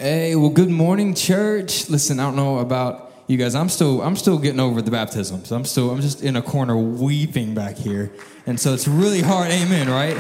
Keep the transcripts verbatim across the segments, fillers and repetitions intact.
Hey, well, good morning, church. Listen, I don't know about you guys. I'm still, I'm still getting over the baptisms. I'm still, I'm just in a corner weeping back here, and so it's really hard. Amen, right?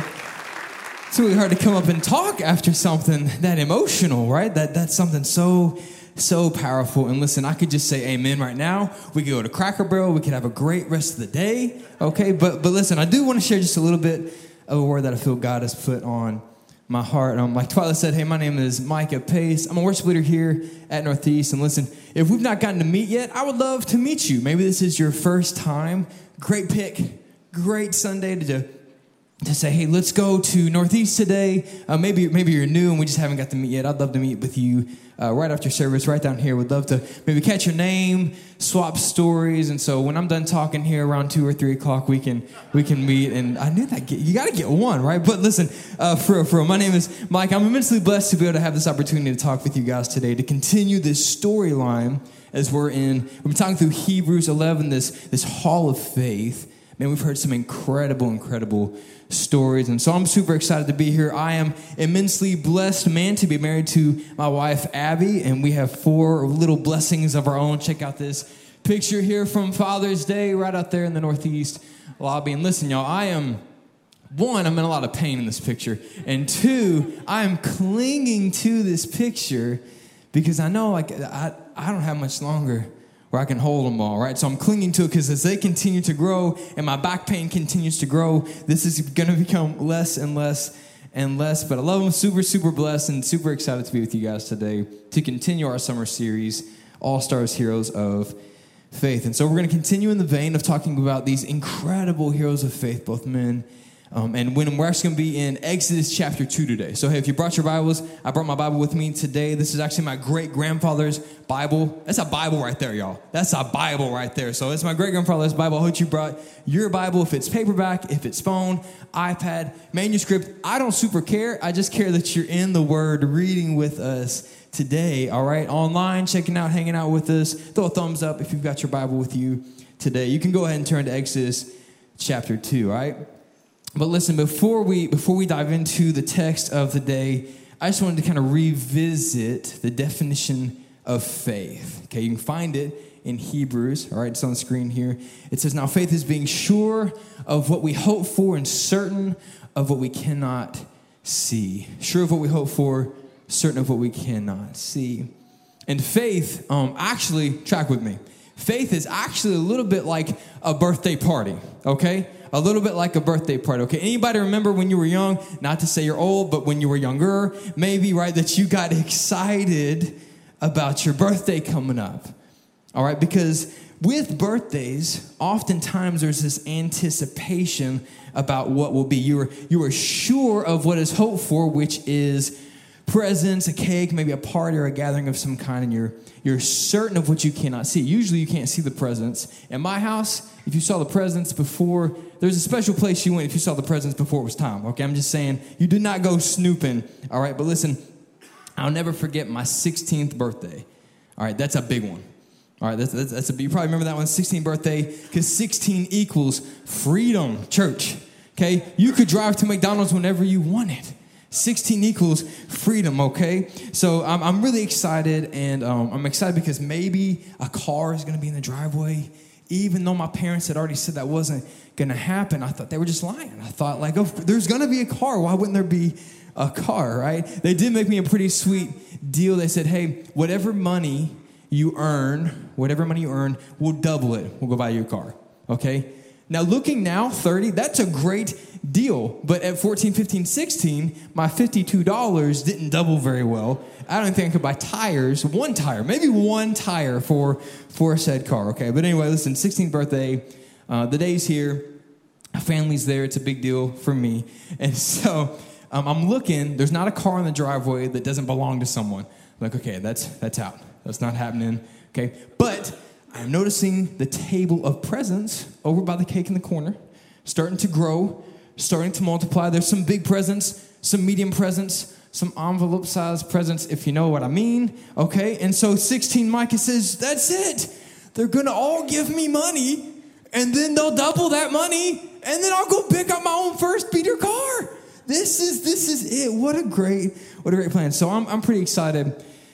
It's really hard to come up and talk after something that emotional, right? That that's something so, so powerful. And listen, I could just say amen right now. We could go to Cracker Barrel. We could have a great rest of the day. Okay, but but listen, I do want to share just a little bit of a word that I feel God has put on my heart. Um, like Twyla said, hey, my name is Micah Pace. I'm a worship leader here at Northeast. And listen, if we've not gotten to meet yet, I would love to meet you. Maybe this is your first time. Great pick. Great Sunday to, to say, hey, let's go to Northeast today. Uh, maybe maybe you're new and we just haven't got to meet yet. I'd love to meet with you uh, right after service, right down here. Would love to maybe catch your name, swap stories. And so when I'm done talking here around two or three o'clock, we can we can meet. And I knew that you got to get one, right? But listen, uh, for for my name is Mike. I'm immensely blessed to be able to have this opportunity to talk with you guys today, to continue this storyline as we're in. We've been talking through Hebrews eleven, this this hall of faith. Man, we've heard some incredible, incredible stories. And so I'm super excited to be here. I am immensely blessed, man, to be married to my wife, Abby. And we have four little blessings of our own. Check out this picture here from Father's Day right out there in the Northeast lobby. And listen, y'all, I am, one, I'm in a lot of pain in this picture. And two, I am clinging to this picture because I know, like, I, I don't have much longer where I can hold them all, right? So I'm clinging to it because as they continue to grow and my back pain continues to grow, this is going to become less and less and less. But I love them, super, super blessed and super excited to be with you guys today to continue our summer series, All Stars Heroes of Faith. And so we're going to continue in the vein of talking about these incredible heroes of faith, both men Um, and when we're actually going to be in Exodus chapter two today. So, hey, if you brought your Bibles, I brought my Bible with me today. This is actually my great-grandfather's Bible. That's a Bible right there, y'all. That's a Bible right there. So it's my great-grandfather's Bible. I hope you brought your Bible, if it's paperback, if it's phone, iPad, manuscript. I don't super care. I just care that you're in the Word reading with us today, all right? Online, checking out, hanging out with us. Throw a thumbs up if you've got your Bible with you today. You can go ahead and turn to Exodus chapter two, all right? But listen, before we before we dive into the text of the day, I just wanted to kind of revisit the definition of faith. Okay, you can find it in Hebrews. All right, it's on the screen here. It says, now faith is being sure of what we hope for and certain of what we cannot see. Sure of what we hope for, certain of what we cannot see. And faith, um, actually, track with me. Faith is actually a little bit like a birthday party, okay? A little bit like a birthday party, okay? Anybody remember when you were young, not to say you're old, but when you were younger, maybe, right, that you got excited about your birthday coming up, all right? Because with birthdays, oftentimes there's this anticipation about what will be. You are, you are sure of what is hoped for, which is presents, a cake, maybe a party or a gathering of some kind, and you're you're certain of what you cannot see. Usually you can't see the presents. In my house, if you saw the presents before, there's a special place you went if you saw the presents before it was time, okay? I'm just saying, you did not go snooping, all right? But listen, I'll never forget my sixteenth birthday, all right? That's a big one, all right? That's, that's, that's a, you probably remember that one, sixteenth birthday, because sixteen equals freedom, church, okay? You could drive to McDonald's whenever you wanted. sixteen equals freedom, okay? So I'm, I'm really excited, and um, I'm excited because maybe a car is going to be in the driveway. Even though my parents had already said that wasn't going to happen, I thought they were just lying. I thought, like, oh, there's going to be a car. Why wouldn't there be a car, right? They did make me a pretty sweet deal. They said, hey, whatever money you earn, whatever money you earn, we'll double it. We'll go buy you a car, okay? Now, looking now, thirty, that's a great deal. But at fourteen, fifteen, sixteen, my fifty-two dollars didn't double very well. I don't think I could buy tires, one tire, maybe one tire for, for said car, okay? But anyway, listen, sixteenth birthday, uh, the day's here, family's there, it's a big deal for me. And so um, I'm looking, there's not a car in the driveway that doesn't belong to someone. I'm like, okay, that's that's out. That's not happening, okay? But I'm noticing the table of presents over by the cake in the corner, starting to grow, starting to multiply. There's some big presents, some medium presents, some envelope-sized presents, if you know what I mean, okay? And so sixteen Micah says, that's it. They're going to all give me money, and then they'll double that money, and then I'll go pick up my own first beater car. This is this is it. What a great, what a great plan. So I'm I'm pretty excited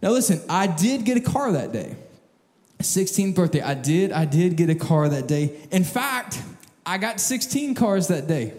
Now listen, I did get a car that day. sixteenth birthday. I did, I did get a car that day. In fact, I got sixteen cars that day.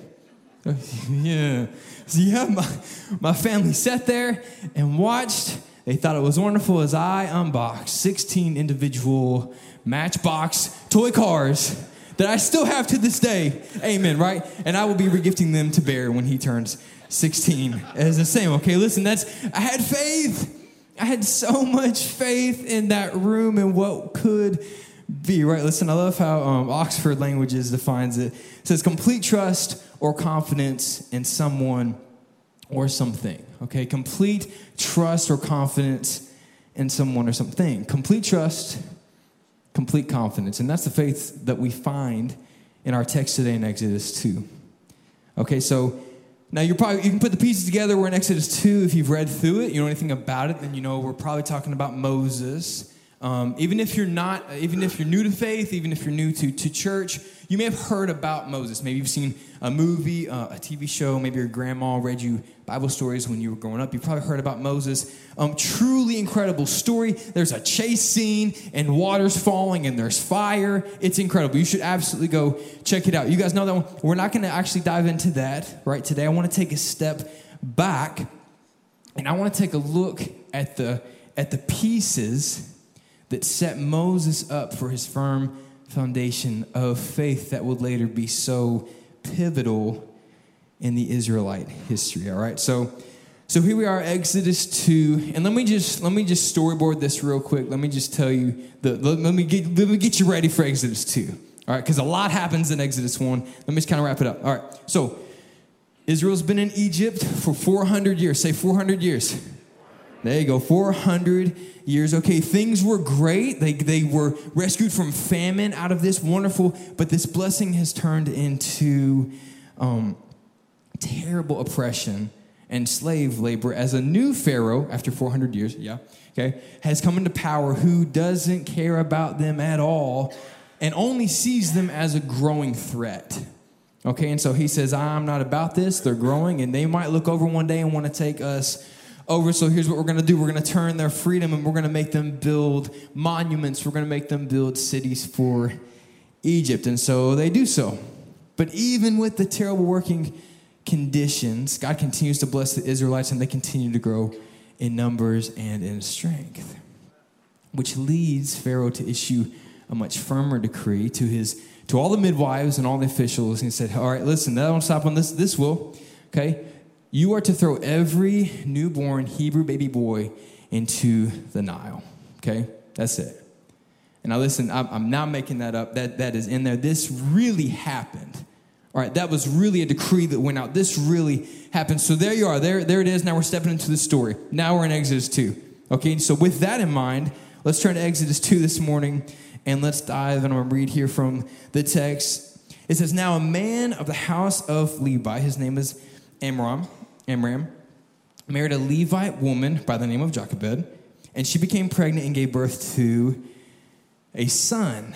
Yeah. So yeah, my, my family sat there and watched. They thought it was wonderful as I unboxed sixteen individual Matchbox toy cars that I still have to this day. Amen, right? And I will be regifting them to Bear when he turns sixteen as the same. Okay, listen, that's, I had faith. I had so much faith in that room and what could be, right? Listen, I love how um, Oxford Languages defines it. It says complete trust or confidence in someone or something, okay? Complete trust or confidence in someone or something. Complete trust, complete confidence. And that's the faith that we find in our text today in Exodus two. Okay, so now you're probably, you can put the pieces together. We're in Exodus two. If you've read through it, you know anything about it, then you know we're probably talking about Moses. Um, even if you're not, even if you're new to faith, even if you're new to, to church, you may have heard about Moses. Maybe you've seen a movie, uh, a T V show. Maybe your grandma read you Bible stories when you were growing up. You probably heard about Moses. Um, truly incredible story. There's a chase scene and water's falling and there's fire. It's incredible. You should absolutely go check it out. You guys know that one. We're not going to actually dive into that right today. I want to take a step back and I want to take a look at the at the pieces that set Moses up for his firm foundation of faith that would later be so pivotal in the Israelite history. All right, so so here we are, Exodus two, and let me just let me just storyboard this real quick. Let me just tell you the let, let me get let me get you ready for Exodus two. All right, because a lot happens in Exodus one. Let me just kind of wrap it up. All right, so Israel's been in Egypt for four hundred years. Say four hundred years. There you go, four hundred years. Okay, things were great. They they were rescued from famine out of this, wonderful, but this blessing has turned into um, terrible oppression and slave labor as a new Pharaoh, after four hundred years, yeah, okay, has come into power who doesn't care about them at all and only sees them as a growing threat. Okay, and so he says, I'm not about this. They're growing, and they might look over one day and want to take us over. So here's what we're going to do. We're going to turn their freedom and we're going to make them build monuments. We're going to make them build cities for Egypt. And so they do so. But even with the terrible working conditions, God continues to bless the Israelites and they continue to grow in numbers and in strength, which leads Pharaoh to issue a much firmer decree to his to all the midwives and all the officials. And he said, all right, listen, that won't stop on this. This will, okay? You are to throw every newborn Hebrew baby boy into the Nile, okay? That's it. And now listen, I'm, I'm not making that up. That, that is in there. This really happened. All right, that was really a decree that went out. This really happened. So there you are. There, there it is. Now we're stepping into the story. Now we're in Exodus two. Okay, so with that in mind, let's turn to Exodus two this morning, and let's dive, and I'm going to read here from the text. It says, now a man of the house of Levi, his name is Amram, Amram, married a Levite woman by the name of Jochebed, and she became pregnant and gave birth to a son.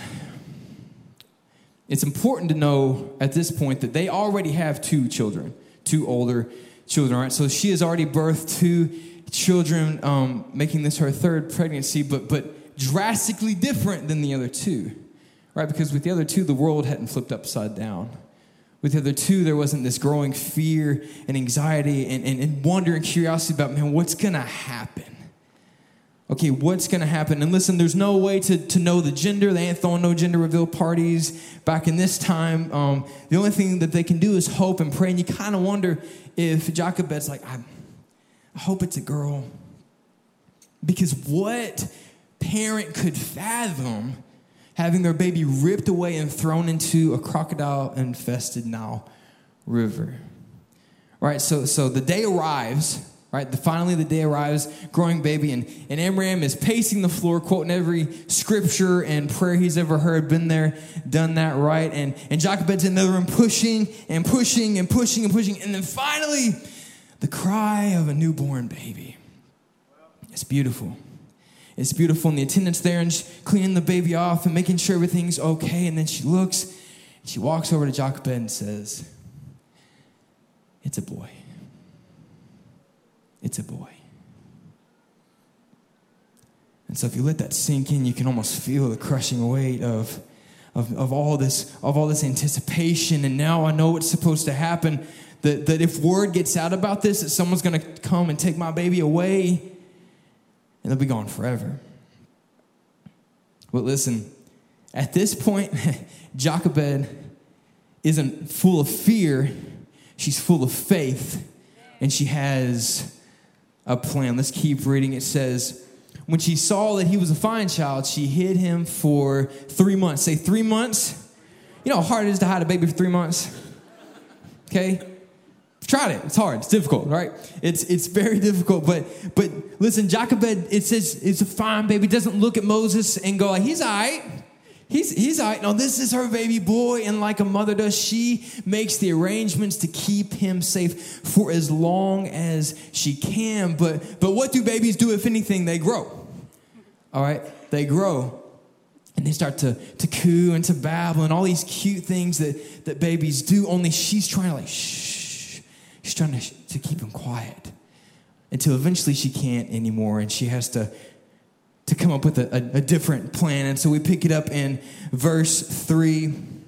It's important to know at this point that they already have two children, two older children, right? So she has already birthed two children, um, making this her third pregnancy, but but drastically different than the other two, right? Because with the other two, the world hadn't flipped upside down. With the other two, there wasn't this growing fear and anxiety and, and, and wonder and curiosity about, man, what's going to happen? Okay, what's going to happen? And listen, there's no way to, to know the gender. They ain't throwing no gender reveal parties back in this time. Um, the only thing that they can do is hope and pray. And you kind of wonder if Jochebed's like, I, I hope it's a girl. Because what parent could fathom having their baby ripped away and thrown into a crocodile-infested Nile River? Right, so so the day arrives, right? The, finally the day arrives, growing baby, and, and Amram is pacing the floor, quoting every scripture and prayer he's ever heard, been there, done that, right? And, and Jochebed's in the other room pushing and pushing and pushing and pushing, and then finally, the cry of a newborn baby. It's beautiful. It's beautiful, and the attendant's there, and she's cleaning the baby off and making sure everything's okay, and then she looks, and she walks over to Jochebed and says, it's a boy. It's a boy. And so if you let that sink in, you can almost feel the crushing weight of, of, of all this, of all this anticipation. And now I know what's supposed to happen. That, that if word gets out about this, that someone's going to come and take my baby away, and they'll be gone forever. But listen, at this point, Jochebed isn't full of fear. She's full of faith, and she has a plan. Let's keep reading. It says, when she saw that he was a fine child, she hid him for three months. Say three months. You know how hard it is to hide a baby for three months? Okay? Tried it. It's hard. It's difficult, right? It's it's very difficult. But but listen, Jochebed, it says it's a fine baby. Doesn't look at Moses and go, he's all right. He's, he's all right. No, this is her baby boy. And like a mother does, she makes the arrangements to keep him safe for as long as she can. But but what do babies do? If anything, they grow. All right? They grow. And they start to, to coo and to babble and all these cute things that, that babies do. Only she's trying to like, shh. She's trying to, to keep him quiet until eventually she can't anymore, and she has to, to come up with a, a, a different plan. And so we pick it up in verse three. And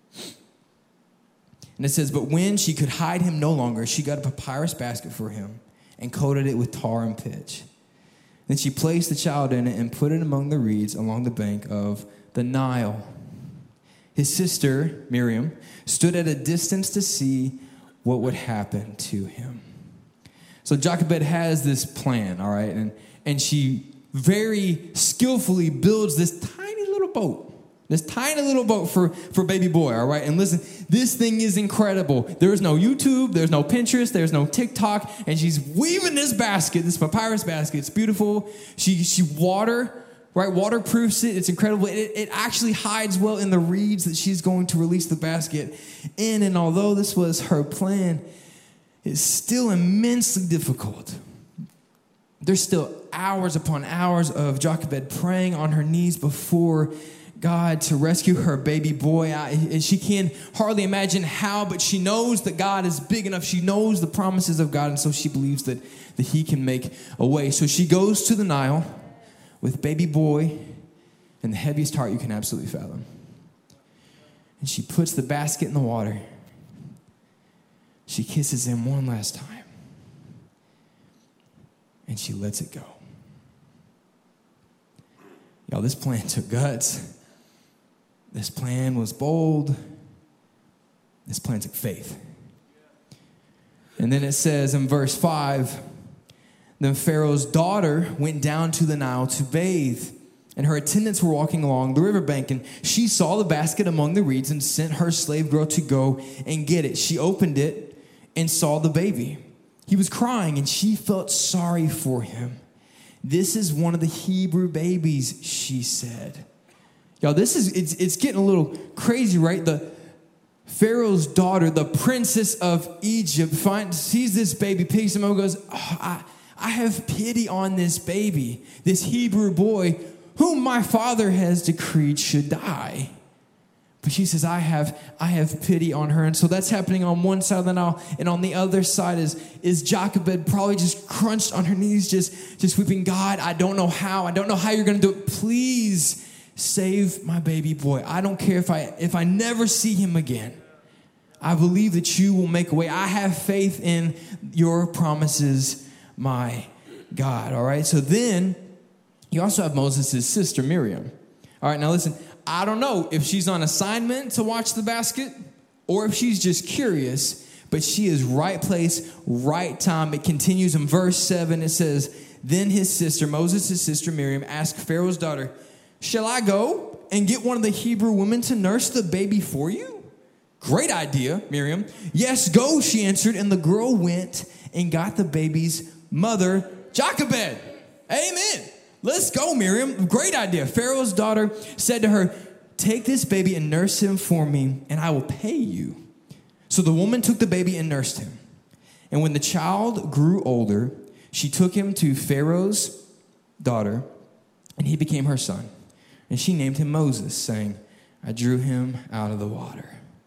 it says, but when she could hide him no longer, she got a papyrus basket for him and coated it with tar and pitch. Then she placed the child in it and put it among the reeds along the bank of the Nile. His sister, Miriam, stood at a distance to see what would happen to him. So Jochebed has this plan, all right? And, and she very skillfully builds this tiny little boat. This tiny little boat for, for baby boy, all right? And listen, this thing is incredible. There's no YouTube. There's no Pinterest. There's no TikTok. And she's weaving this basket, this papyrus basket. It's beautiful. She, she water... Right, waterproofs it. It's incredible. It, it actually hides well in the reeds that she's going to release the basket in. And although this was her plan, it's still immensely difficult. There's still hours upon hours of Jochebed praying on her knees before God to rescue her baby boy. And she can hardly imagine how, but she knows that God is big enough. She knows the promises of God, and so she believes that, that he can make a way. So she goes to the Nile with baby boy and the heaviest heart you can absolutely fathom. And she puts the basket in the water. She kisses him one last time. And she lets it go. Y'all, this plan took guts. This plan was bold. This plan took faith. And then it says in verse five, then Pharaoh's daughter went down to the Nile to bathe, and her attendants were walking along the riverbank, and she saw the basket among the reeds and sent her slave girl to go and get it. She opened it and saw the baby. He was crying, and she felt sorry for him. This is one of the Hebrew babies, she said. Y'all, this is, it's, it's getting a little crazy, right? The Pharaoh's daughter, the princess of Egypt, finds, sees this baby, picks him up and goes, oh, I... I have pity on this baby, this Hebrew boy, whom my father has decreed should die. But she says, I have, I have pity on her. And so that's happening on one side of the Nile. And on the other side is, is Jochebed probably just crunched on her knees, just, just weeping, God, I don't know how. I don't know how you're going to do it. Please save my baby boy. I don't care if I, if I never see him again. I believe that you will make a way. I have faith in your promises, my God. All right. So then you also have Moses' sister, Miriam. All right. Now listen, I don't know if she's on assignment to watch the basket or if she's just curious, but she is right place, right time. It continues in verse seven. It says, then his sister, Moses' sister, Miriam, asked Pharaoh's daughter, shall I go and get one of the Hebrew women to nurse the baby for you? Great idea, Miriam. Yes, go, she answered. And the girl went and got the baby's mother, Jochebed. Amen. Let's go, Miriam. Great idea. Pharaoh's daughter said to her, take this baby and nurse him for me, and I will pay you. So the woman took the baby and nursed him. And when the child grew older, she took him to Pharaoh's daughter, and he became her son. And she named him Moses, saying, I drew him out of the water.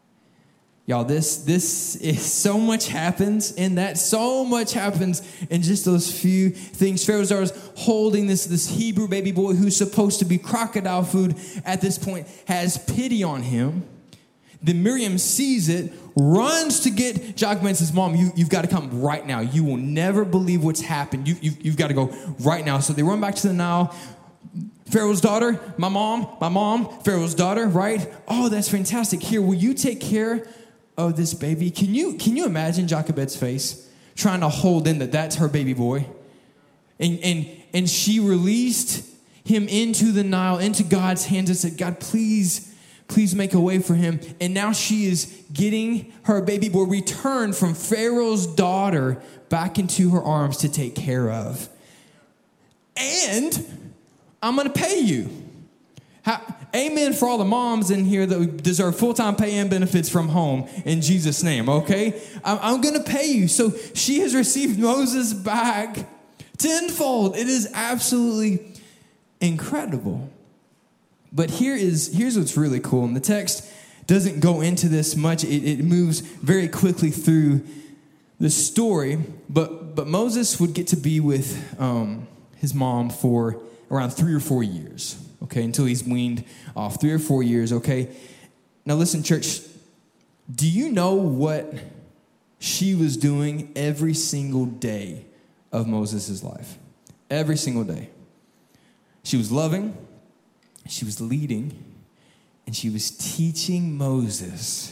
Y'all, this this is so much happens in that. So much happens in just those few things. Pharaoh's daughter's holding this, this Hebrew baby boy who's supposed to be crocodile food at this point, has pity on him. Then Miriam sees it, runs to get Jochebed and says, Mom, you, you've got to come right now. You will never believe what's happened. You, you've, you've got to go right now. So they run back to the Nile. Pharaoh's daughter, my mom, my mom, Pharaoh's daughter, right? Oh, that's fantastic. Here, will you take care of this baby? Can you, can you imagine Jochebed's face trying to hold in that that's her baby boy? And, and, and she released him into the Nile, into God's hands and said, God, please, please make a way for him. And now she is getting her baby boy returned from Pharaoh's daughter back into her arms to take care of. And I'm going to pay you. How, amen for all the moms in here that deserve full-time pay and benefits from home in Jesus' name, okay? I'm, I'm going to pay you. So she has received Moses back tenfold. It is absolutely incredible. But here is here's what's really cool. And the text doesn't go into this much. It, it moves very quickly through the story. But, but Moses would get to be with um, his mom for around three or four years, okay, until he's weaned off. Three or four years, okay? Now listen, church, do you know what she was doing every single day of Moses' life? Every single day. She was loving, she was leading, and she was teaching Moses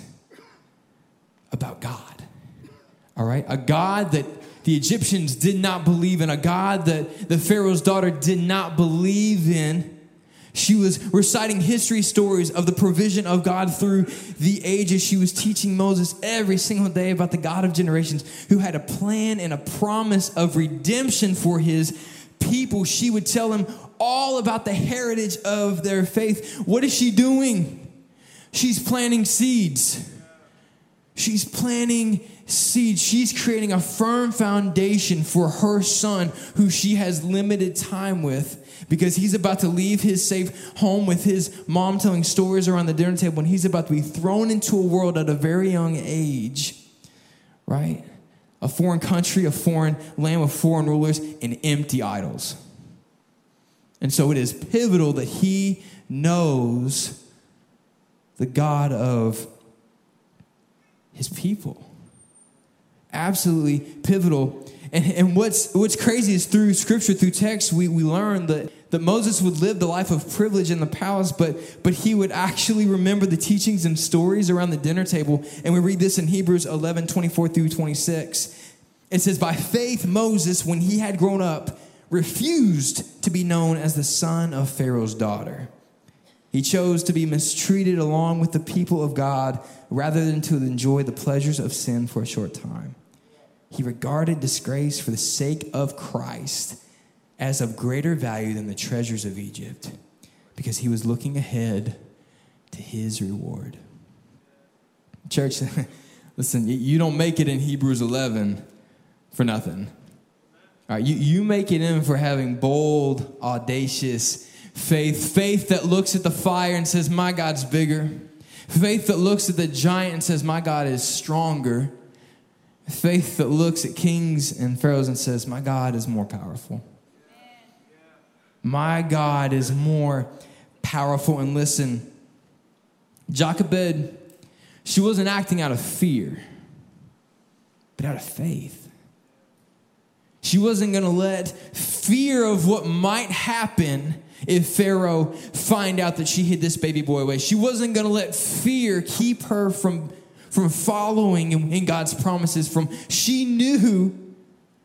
about God, all right? A God that the Egyptians did not believe in, a God that the Pharaoh's daughter did not believe in. She was reciting history stories of the provision of God through the ages. She was teaching Moses every single day about the God of generations who had a plan and a promise of redemption for his people. She would tell him all about the heritage of their faith. What is she doing? She's planting seeds. She's planting seeds. She's creating a firm foundation for her son, who she has limited time with, because he's about to leave his safe home with his mom telling stories around the dinner table, and he's about to be thrown into a world at a very young age, right? A foreign country, a foreign land with foreign rulers, and empty idols. And so it is pivotal that he knows the God of his people. Absolutely pivotal. And, and what's what's crazy is through scripture, through text, we, we learn that, that Moses would live the life of privilege in the palace, but, but he would actually remember the teachings and stories around the dinner table. And we read this in Hebrews eleven, twenty-four through twenty-six. It says, by faith, Moses, when he had grown up, refused to be known as the son of Pharaoh's daughter. He chose to be mistreated along with the people of God rather than to enjoy the pleasures of sin for a short time. He regarded disgrace for the sake of Christ as of greater value than the treasures of Egypt, because he was looking ahead to his reward. Church, listen, you don't make it in Hebrews eleven for nothing. All right, you, you make it in for having bold, audacious faith. Faith that looks at the fire and says, my God's bigger. Faith that looks at the giant and says, my God is stronger. Faith that looks at kings and pharaohs and says, my God is more powerful. My God is more powerful. And listen, Jochebed, she wasn't acting out of fear, but out of faith. She wasn't going to let fear of what might happen if Pharaoh find out that she hid this baby boy away. She wasn't going to let fear keep her from, from following in, in God's promises. From she knew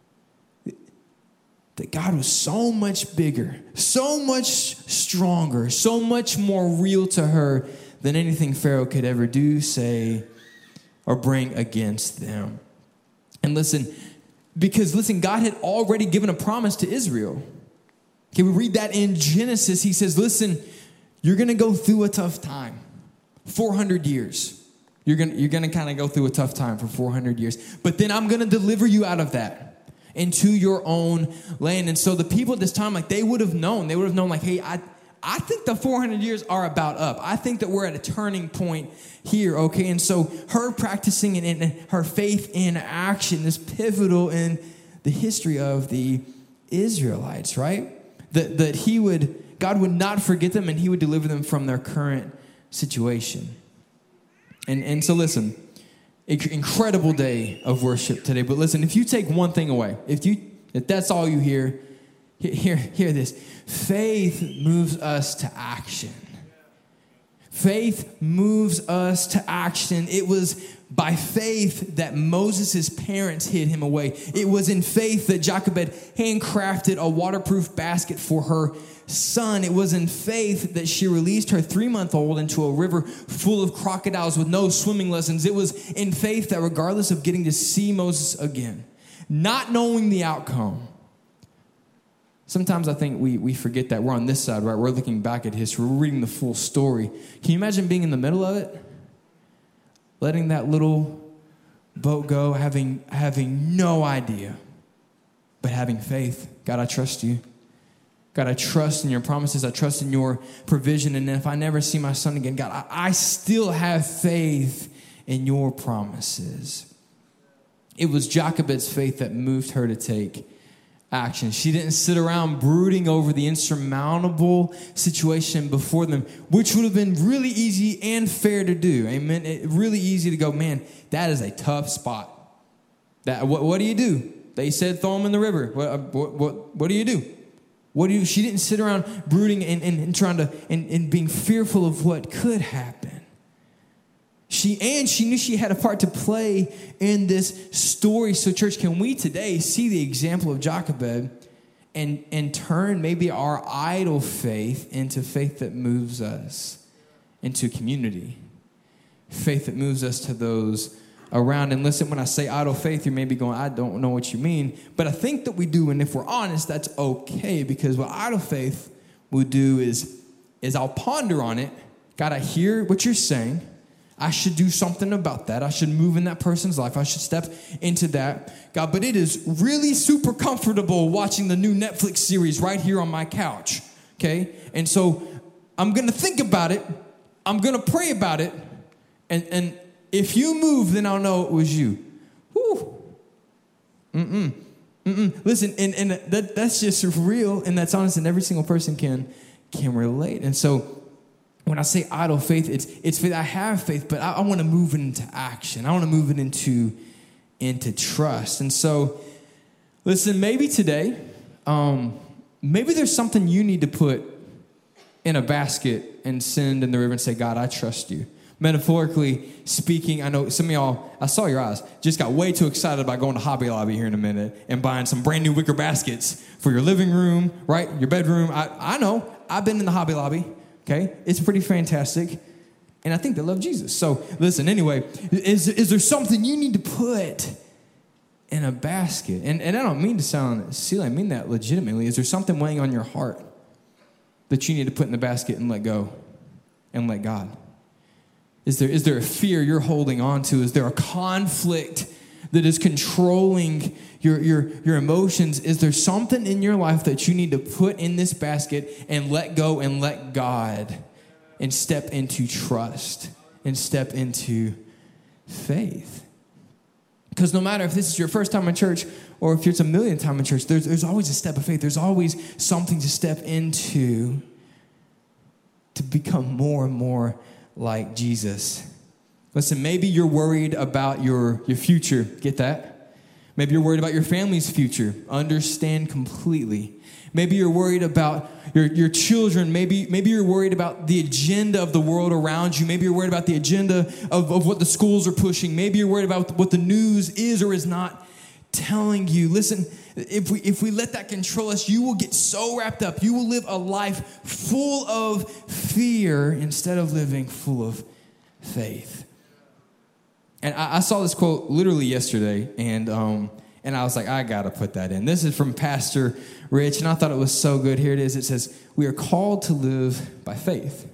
that God was so much bigger, so much stronger, so much more real to her than anything Pharaoh could ever do, say, or bring against them. And listen, because listen, God had already given a promise to Israel. Okay, we read that in Genesis. He says, listen, you're going to go through a tough time. four hundred years. You're going you're going to kind of go through a tough time for four hundred years. But then I'm going to deliver you out of that into your own land. And so the people at this time, like they would have known. They would have known like, hey, I, I think the four hundred years are about up. I think that we're at a turning point here, okay? And so her practicing and, and her faith in action is pivotal in the history of the Israelites, right? that, that he would, God would not forget them and he would deliver them from their current situation. And, and so listen, incredible day of worship today. But listen, if you take one thing away, if you if that's all you hear, hear, hear this. Faith moves us to action. Faith moves us to action. It was by faith that Moses' parents hid him away. It was in faith that Jochebed handcrafted a waterproof basket for her son. It was in faith that she released her three-month-old into a river full of crocodiles with no swimming lessons. It was in faith that regardless of getting to see Moses again, not knowing the outcome, sometimes I think we, we forget that we're on this side, right? We're looking back at history. We're reading the full story. Can you imagine being in the middle of it? Letting that little boat go, having, having no idea, but having faith. God, I trust you. God, I trust in your promises. I trust in your provision. And if I never see my son again, God, I, I still have faith in your promises. It was Jochebed's faith that moved her to take action. She didn't sit around brooding over the insurmountable situation before them, which would have been really easy and fair to do. Amen. It, really easy to go, man, that is a tough spot. That what, what do you do? They said throw him in the river. What what what, what do you do? What do you? She didn't sit around brooding and, and, and trying to and, and being fearful of what could happen. She and she knew she had a part to play in this story. So, church, can we today see the example of Jochebed and, and turn maybe our idle faith into faith that moves us into community, faith that moves us to those around? And listen, when I say idle faith, you may be going, I don't know what you mean. But I think that we do, and if we're honest, that's okay, because what idle faith will do is, is I'll ponder on it. God, I hear what you're saying. I should do something about that. I should move in that person's life. I should step into that. God, but it is really super comfortable watching the new Netflix series right here on my couch, okay? And so I'm going to think about it. I'm going to pray about it. And, and if you move, then I'll know it was you. Whew. Mm-mm. Mm-mm. Listen, and, and that, that's just real, and that's honest, and every single person can, can relate. And so when I say idle faith, it's it's faith. I have faith, but I, I want to move it into action. I want to move it into, into trust. And so, listen, maybe today, um, maybe there's something you need to put in a basket and send in the river and say, God, I trust you. Metaphorically speaking, I know some of y'all, I saw your eyes, just got way too excited about going to Hobby Lobby here in a minute and buying some brand new wicker baskets for your living room, right? Your bedroom. I, I know. I've been in the Hobby Lobby. Okay, it's pretty fantastic, and I think they love Jesus. So listen, anyway, is, is there something you need to put in a basket? And, and I don't mean to sound silly, I mean that legitimately. Is there something weighing on your heart that you need to put in the basket and let go and let God? Is there, is there a fear you're holding on to? Is there a conflict that is controlling your, your, your emotions? Is there something in your life that you need to put in this basket and let go and let God and step into trust and step into faith? Because no matter if this is your first time in church or if it's a millionth time in church, there's, there's always a step of faith. There's always something to step into to become more and more like Jesus. Listen, maybe you're worried about your, your future. Get that? Maybe you're worried about your family's future. Understand completely. Maybe you're worried about your, your children. Maybe, maybe you're worried about the agenda of the world around you. Maybe you're worried about the agenda of, of what the schools are pushing. Maybe you're worried about what the news is or is not telling you. Listen, if we if we let that control us, you will get so wrapped up. You will live a life full of fear instead of living full of faith. And I, I saw this quote literally yesterday, and um, and I was like, I got to put that in. This is from Pastor Rich, and I thought it was so good. Here it is. It says, we are called to live by faith.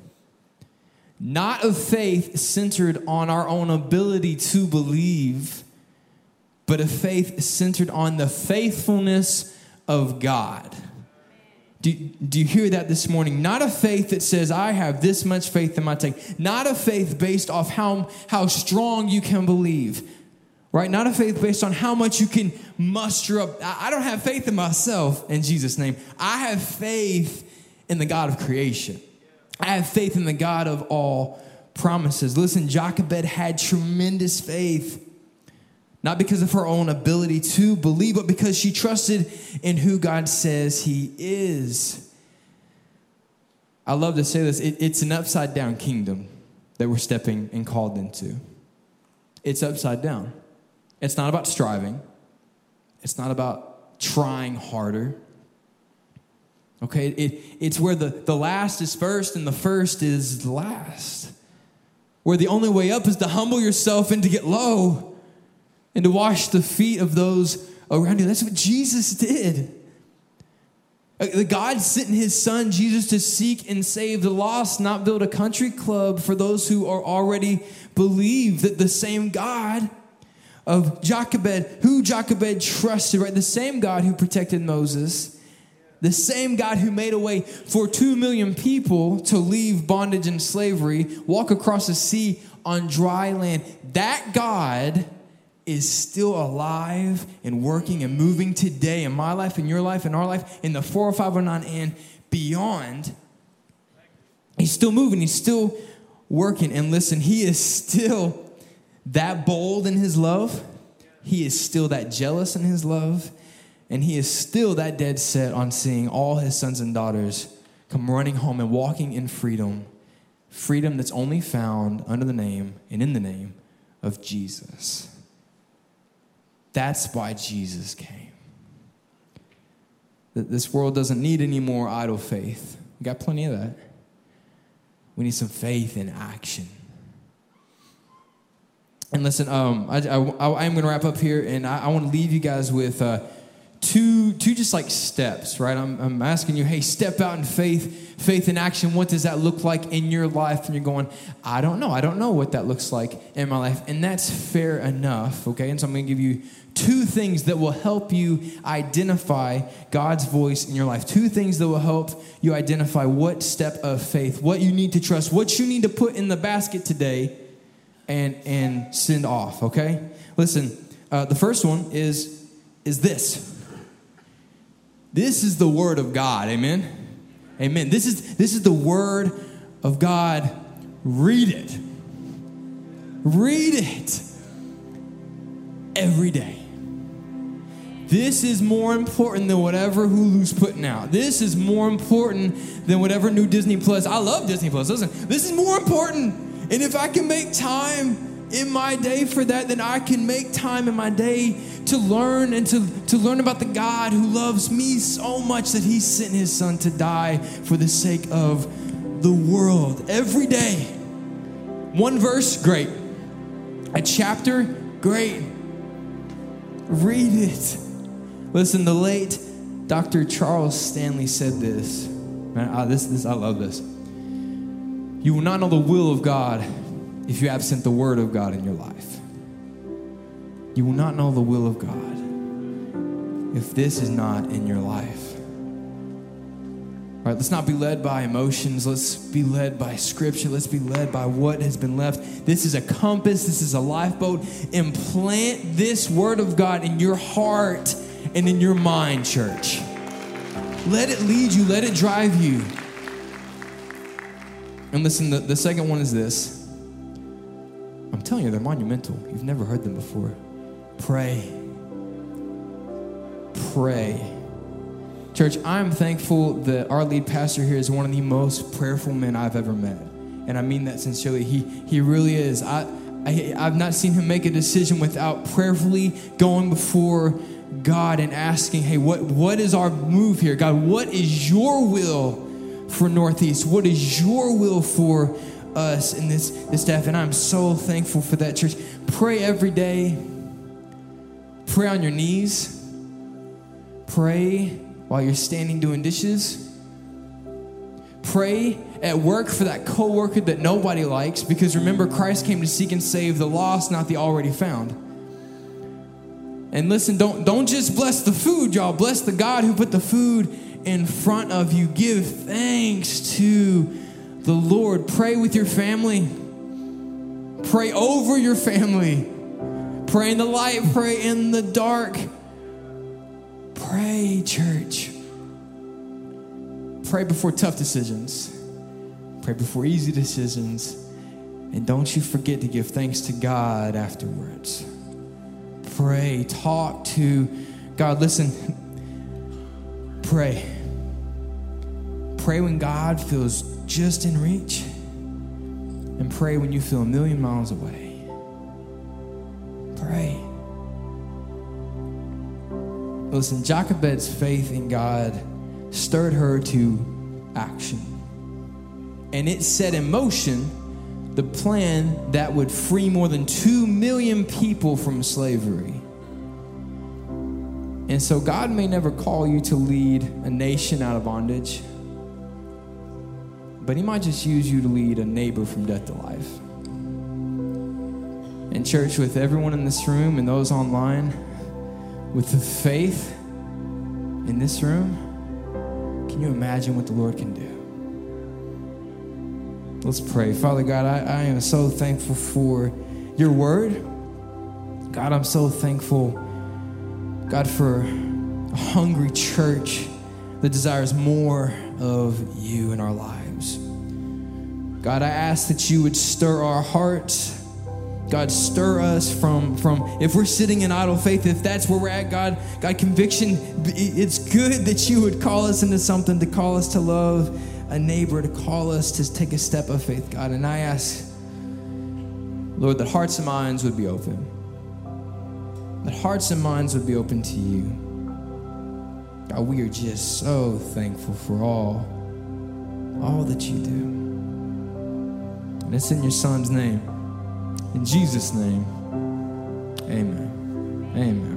Not of faith centered on our own ability to believe, but a faith centered on the faithfulness of God. Do, do you hear that this morning? Not a faith that says, I have this much faith in my tank. Not a faith based off how, how strong you can believe. right? Not a faith based on how much you can muster up. I don't have faith in myself, in Jesus' name. I have faith in the God of creation. I have faith in the God of all promises. Listen, Jochebed had tremendous faith, not because of her own ability to believe, but because she trusted in who God says he is. I love to say this. It, it's an upside down kingdom that we're stepping and called into. It's upside down. It's not about striving. It's not about trying harder. Okay, it, it's where the, the last is first and the first is last. Where the only way up is to humble yourself and to get low and to wash the feet of those around you. That's what Jesus did. God sent his son, Jesus, to seek and save the lost, not build a country club for those who are already believe that the same God of Jochebed, who Jochebed trusted, right? The same God who protected Moses, the same God who made a way for two million people to leave bondage and slavery, walk across the sea on dry land. That God is still alive and working and moving today in my life, in your life, in our life, in the four oh five oh nine and beyond. He's still moving. He's still working. And listen, he is still that bold in his love. He is still that jealous in his love. And he is still that dead set on seeing all his sons and daughters come running home and walking in freedom. Freedom that's only found under the name and in the name of Jesus. That's why Jesus came. This world doesn't need any more idle faith. We got plenty of that. We need some faith in action. And listen, um, I, I, I am going to wrap up here, and I, I want to leave you guys with uh, two, two just like steps, right? I'm, I'm asking you, hey, step out in faith, faith in action. What does that look like in your life? And you're going, I don't know. I don't know what that looks like in my life. And that's fair enough, okay? And so I'm going to give you two things that will help you identify God's voice in your life. Two things that will help you identify what step of faith, what you need to trust, what you need to put in the basket today and and send off, okay? Listen, uh, the first one is, is this. This is the word of God, amen? Amen. This is, this is the word of God. Read it. Read it every day. This is more important than whatever Hulu's putting out. This is more important than whatever new Disney Plus. I love Disney Plus. Listen, this is more important. And if I can make time in my day for that, then I can make time in my day to learn and to, to learn about the God who loves me so much that he sent his son to die for the sake of the world. Every day. One verse, great. A chapter, great. Read it. Listen, the late Doctor Charles Stanley said this. Man, I, this, this, I love this. You will not know the will of God if you absent the word of God in your life. You will not know the will of God if this is not in your life. All right, let's not be led by emotions. Let's be led by scripture. Let's be led by what has been left. This is a compass. This is a lifeboat. Implant this word of God in your heart and in your mind, church. Let it lead you. Let it drive you. And listen, the, the second one is this. I'm telling you, they're monumental. You've never heard them before. Pray. Pray. Church, I'm thankful that our lead pastor here is one of the most prayerful men I've ever met. And I mean that sincerely. He he really is. I, I, I've not seen him make a decision without prayerfully going before God and asking, hey, what, what is our move here? God, what is your will for Northeast? What is your will for us in this, this staff? And I'm so thankful for that, church. Pray every day. Pray on your knees. Pray while you're standing doing dishes. Pray at work for that coworker that nobody likes, because remember, Christ came to seek and save the lost, not the already found. And listen, don't, don't just bless the food, y'all. Bless the God who put the food in front of you. Give thanks to the Lord. Pray with your family. Pray over your family. Pray in the light, pray in the dark. Pray, church. Pray before tough decisions. Pray before easy decisions. And don't you forget to give thanks to God afterwards. Pray, talk to God. Listen, pray. Pray when God feels just in reach. And pray when you feel a million miles away. Pray. Listen, Jochebed's faith in God stirred her to action. And it set in motion the plan that would free more than two million people from slavery. And so God may never call you to lead a nation out of bondage, but he might just use you to lead a neighbor from death to life. And church, with everyone in this room and those online, with the faith in this room, can you imagine what the Lord can do? Let's pray. Father God, I, I am so thankful for your word. God, I'm so thankful, God, for a hungry church that desires more of you in our lives. God, I ask that you would stir our hearts. God, stir us from, from, if we're sitting in idle faith, if that's where we're at, God, God, conviction, it's good that you would call us into something, to call us to love a neighbor, to call us to take a step of faith, God. And I ask, Lord, that hearts and minds would be open. That hearts and minds would be open to you. God, we are just so thankful for all, all that you do. And it's in your Son's name. In Jesus' name, amen. Amen.